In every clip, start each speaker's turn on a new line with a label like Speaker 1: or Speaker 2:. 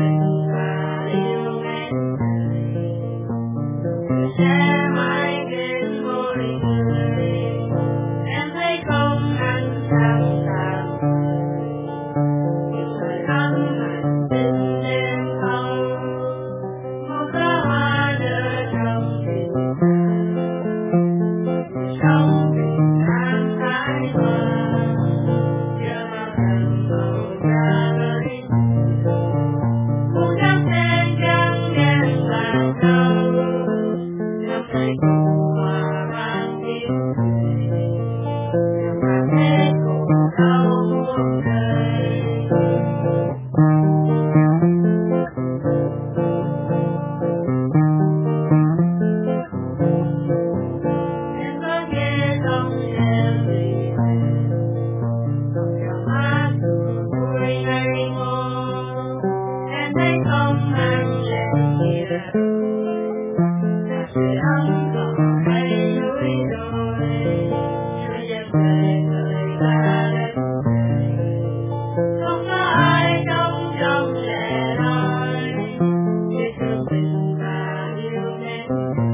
Speaker 1: mình và yêu mến người sẽ mãi bên mỗi người. Em thấy không anh sẵn sàng những lời ấm hành tinh đêm không một đóa hoa nở trong tình sống bình an thái hòa chưa bao lần màu ra với một đám sen trắng đen và nâu nắm tay cùng hòa vang tiếng cười nhằm mang hết cùng đau muôn đời. Em có nghe giọng em vì dòng dòng hát từ cuối ngày ngô em thấy không mang lên nghĩa là sự ấm cỏ hay núi đồi chưa đem về người ta đến không có ai sống trong lẻ loi biết thương mình và yêu mến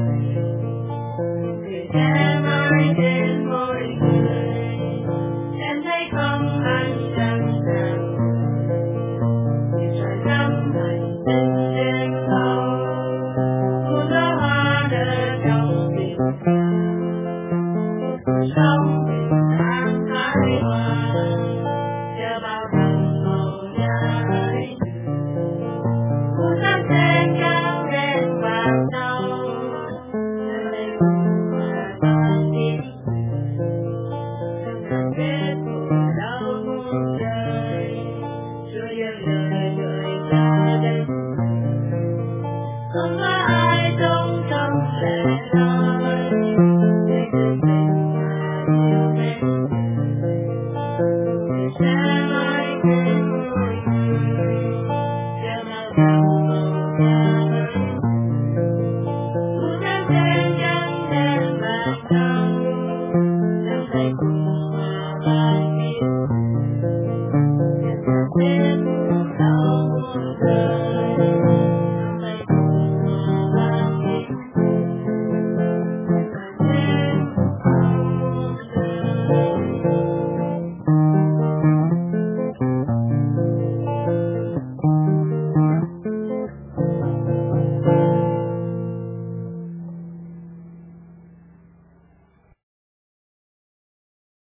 Speaker 1: người sẽ mãi đến mỗi người. Em thấy không anh sẵn sàng những trái ngắm hành tinh đêm sâu một đóa hoa nở trong tình sống bình an thái hòa chưa bao lần màu nhã ấy một đám sen trắng đen và nâu em thấy cùng hòa vang tiếng càng kết mùa đau muôn đời chưa dừng lời người ta đến không có ai sống trong lẻ loi để thương mình và yêu mến người sẽ mãi bên mỗi người chưa bao giờ